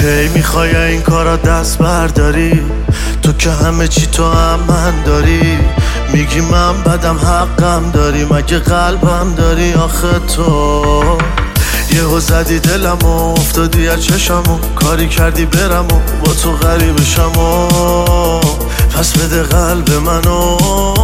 هی میخوای این کارا دست برداری، تو که همه چی تو هم من داری. میگی من بدم حقم داری، مگه قلبم داری آخه تو؟ یهو زدی دلمو، افتادی از چشمو، کاری کردی برم و با تو غریب بشم و پس بده قلب منو.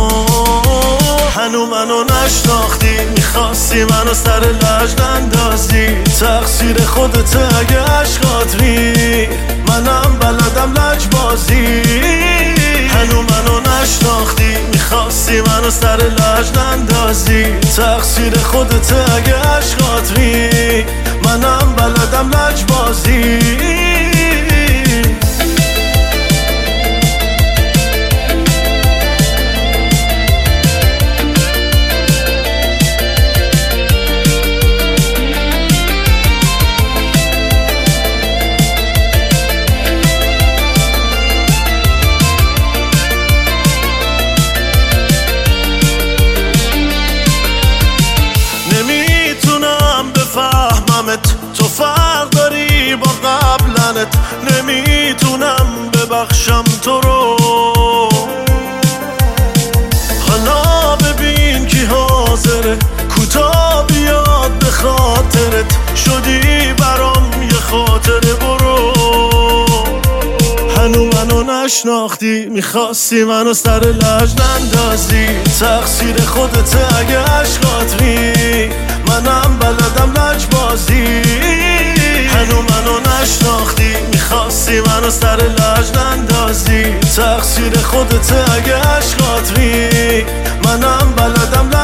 هنو منو نشناختی، میخواستی منو سر لج نندازی. تقصیر خودت اگه عشقات ری، منم بلدم لج بازی. هنو منو نشناختی، میخواستی منو سر لج نندازی. تقصیر خودت اگه عشقات ری، منم بلدم لج بازی. تو فرق داری با قبلنت، نمیتونم ببخشم تو رو. حالا ببین کی حاضره کوتا بیاد به خاطرت، شدی برام یه خاطره برو. هنو منو نشناختی، میخواستی منو سر لج نندازی. تقصیر خودت اگه عشقات ری، منم بلدم لج بازی. هنو منو نشناختی، میخواستی منو سر لج نندازی. تقصیر خودت اگه عشقات ری، منم بلدم لج